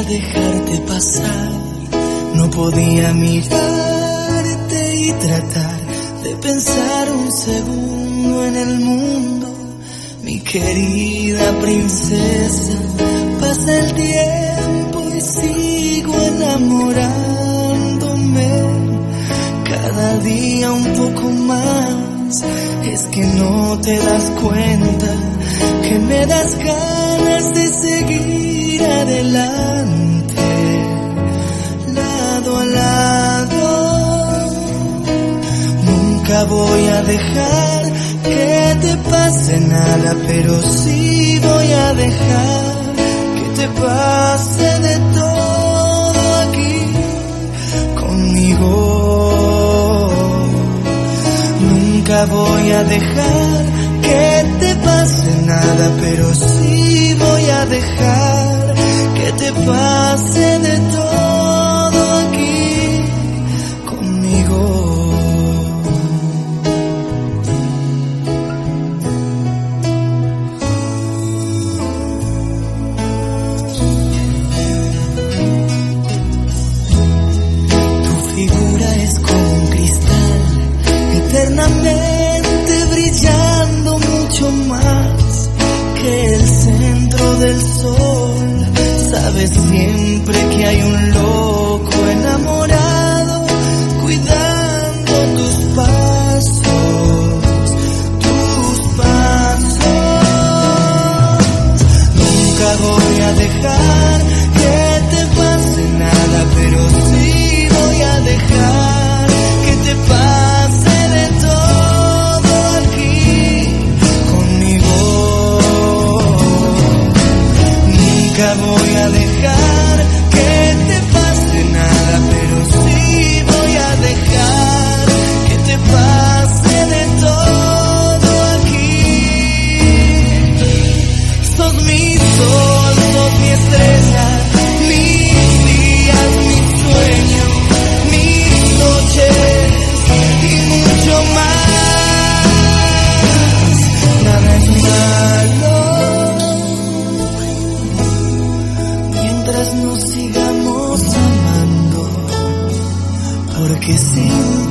dejarte pasar, no podía mirarte y tratar de pensar un segundo en el mundo. Mi querida princesa, pasa el tiempo y sigo enamorándome, cada día un poco más. Es que no te das cuenta que me das ganas de seguir adelante, lado a lado. Nunca voy a dejar que te pase nada, pero sí voy a dejar que te pase de todo aquí conmigo. Nunca voy a dejar que te pase nada, pero sí voy a dejar que te pase de todo aquí conmigo. Eternamente brillando mucho más que el centro del sol. Sabes siempre que hay un loco enamorado cuidando tus pasos, tus pasos. Nunca voy a dejar que te pase nada, pero sí voy a dejar que te pase de todo aquí conmigo. Nunca voy a dejar que te pase nada, pero sí voy a dejar que te pase de todo aquí. Sos mi sol, sos mi estrella, mis días, mis sueños, mis noches y mucho más. Nada es malo mientras nos sigamos amando, porque sin